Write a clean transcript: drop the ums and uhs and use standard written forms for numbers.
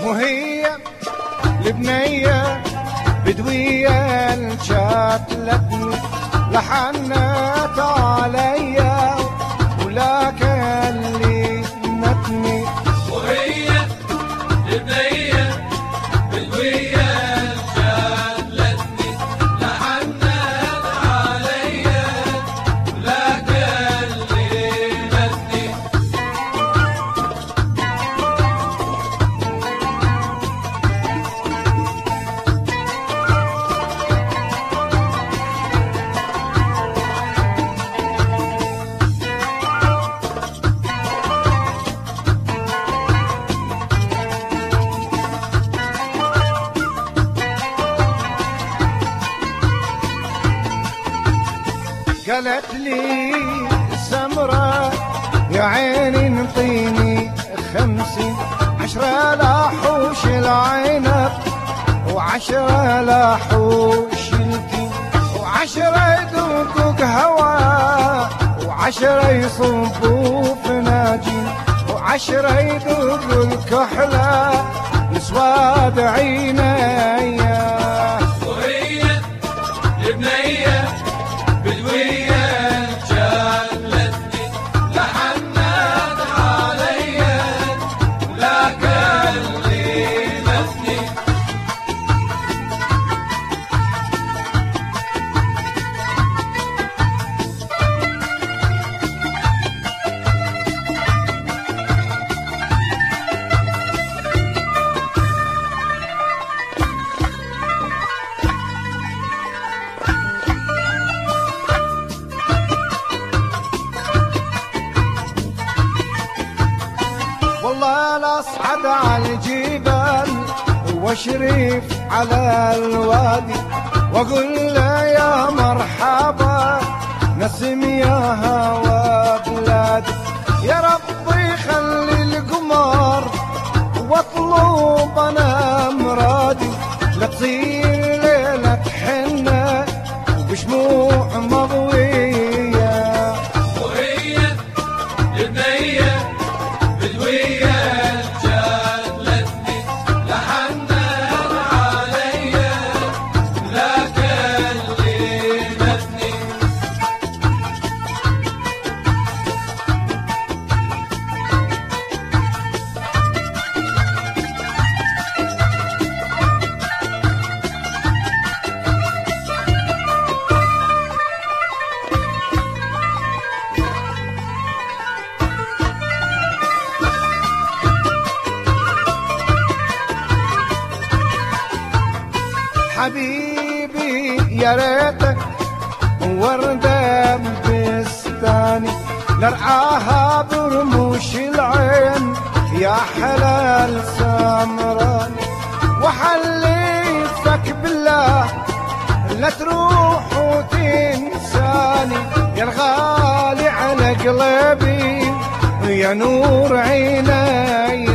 وهي البنية بدوية شاتلتني لحنت عليا ولا كلمتني. وهي البنية بدوية شاتلتني لحنت عليا ولا كلمتني. قالت لي سمرة يا عيني انطيني 50 10 لاحوش العنب و10 لاحوش التين و10 يدوقوك هوا و10 يصبوا فناجين و10 يذوقوا الكحلة لسواد عينيا. وهي البنية بدوية شاتلتني لحنت عليا ولا كلمتني. والله لا اصعد على الجبال واشرف على الوادي واقول له يا مرحبا نسم يا هوا بلادي. يا ربي خلي القمر واطلب انا مرادي لا تصير ليلة حنة وبشموع مضوية. وهي البنية بدوية شاتلتني لحنت عليا ولا كلمتني. حبيبي يا ريتك وردة بستاني نرعاها برموش العين يا حلال سمراني وحلفك بالله لا تروح وتنساني يا الغالي على قلبي يا نور عيني.